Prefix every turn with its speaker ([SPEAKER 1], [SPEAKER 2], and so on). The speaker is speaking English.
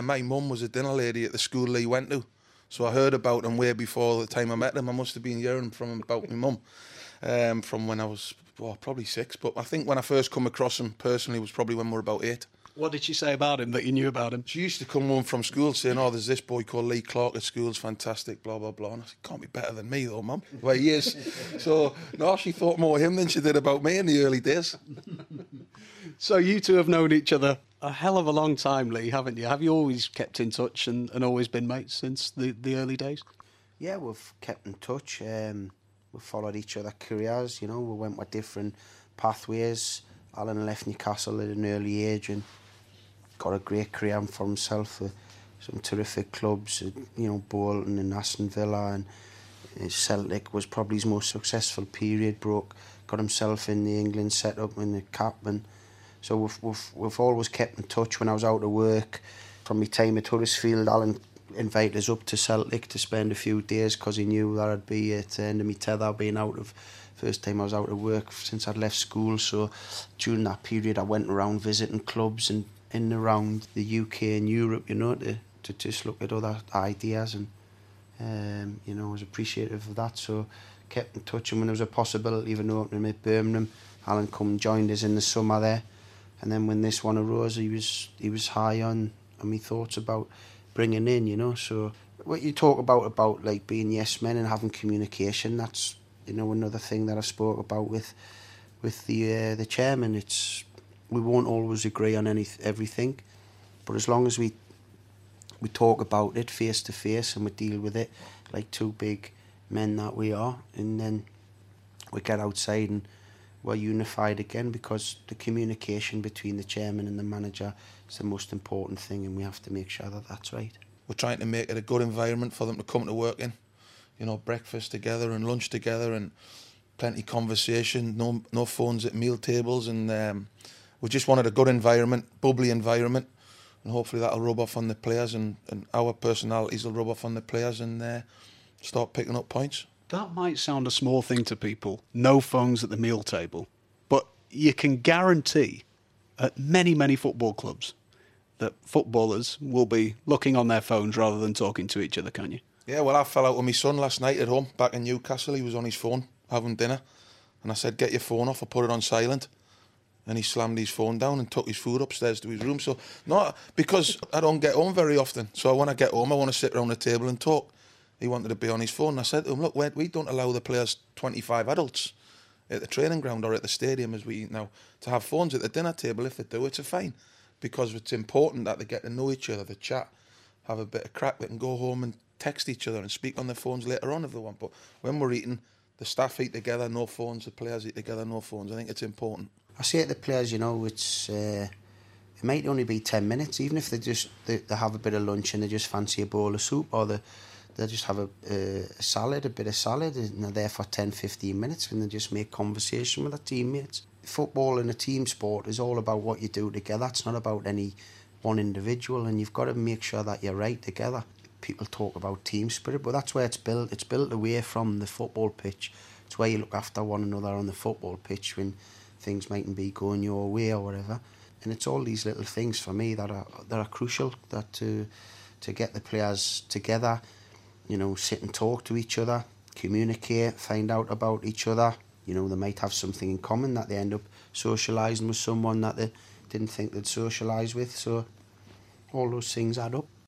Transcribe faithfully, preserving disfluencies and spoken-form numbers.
[SPEAKER 1] my mum was a dinner lady at the school he went to. So I heard about him way before the time I met him. I must have been hearing from him about my mum um, from when I was well, probably six. But I think when I first come across him personally was probably when we were about eight.
[SPEAKER 2] What did she say about him that you knew about him?
[SPEAKER 1] She used to come home from school saying, oh, there's this boy called Lee Clark at school, it's fantastic, blah, blah, blah. And I said, can't be better than me though, Mum. Well, he is. So, no, she thought more of him than she did about me in the early days.
[SPEAKER 2] So you two have known each other a hell of a long time, Lee, haven't you? Have you always kept in touch and, and always been mates since the, the early days?
[SPEAKER 3] Yeah, we've kept in touch. Um, we've followed each other's careers, you know. We went with different pathways. Alan left Newcastle at an early age and got a great career for himself with some terrific clubs, you know, Bolton and Aston Villa, and Celtic was probably his most successful period. Broke, got himself in the England setup in the cap, and so we've, we've, we've always kept in touch. When I was out of work, from my time at Huddersfield, Alan invited us up to Celtic to spend a few days because he knew that I'd be at the end of my tether, being out of, first time I was out of work since I'd left school. So during that period I went around visiting clubs and in and around the U K and Europe, you know, to, to just look at other ideas, and um, you know, I was appreciative of that, so kept in touch. And when there was a possibility of an opening at Birmingham, Alan come and joined us in the summer there, and then when this one arose, he was he was high on, on my thoughts about bringing in, you know. So what you talk about, about like being yes men and having communication, that's, you know, another thing that I spoke about with with the uh, the chairman. It's, we won't always agree on any everything, but as long as we we talk about it face to face and we deal with it like two big men that we are, and then we get outside and we're unified again, because the communication between the chairman and the manager is the most important thing, and we have to make sure that that's right.
[SPEAKER 1] We're trying to make it a good environment for them to come to work in. You know, breakfast together and lunch together and plenty of conversation, no no phones at meal tables, and um, we just wanted a good environment, bubbly environment, and hopefully that'll rub off on the players, and, and our personalities will rub off on the players, and uh, start picking up points.
[SPEAKER 2] That might sound a small thing to people, no phones at the meal table, but you can guarantee at many, many football clubs that footballers will be looking on their phones rather than talking to each other, can you?
[SPEAKER 1] Yeah, well, I fell out with my son last night at home, back in Newcastle. He was on his phone having dinner, and I said, get your phone off. I put it on silent, and he slammed his phone down and took his food upstairs to his room. So, not because I don't get home very often, so when I get home I want to sit around the table and talk. He wanted to be on his phone, and I said to him, look, we don't allow the players, twenty-five adults at the training ground or at the stadium as we eat now, to have phones at the dinner table. If they do, it's a fine, because it's important that they get to know each other, they chat, have a bit of crack, they can go home and text each other and speak on their phones later on if they want. But when we're eating, the staff eat together, no phones, the players eat together, no phones. I think it's important.
[SPEAKER 3] I say to the players, you know, it's uh, it might only be ten minutes, even if they just they, they have a bit of lunch and they just fancy a bowl of soup, or they, they just have a, uh, a salad, a bit of salad, and they're there for ten, fifteen minutes, and they just make conversation with their teammates. Football and a team sport is all about what you do together. It's not about any one individual, and you've got to make sure that you're right together. People talk about team spirit, but that's where it's built. It's built away from the football pitch. It's where you look after one another on the football pitch when things mightn't be going your way or whatever. And it's all these little things for me that are that are crucial, that to to get the players together, you know, sit and talk to each other, communicate, find out about each other. You know, they might have something in common that they end up socialising with someone that they didn't think they'd socialise with. So all those things add up.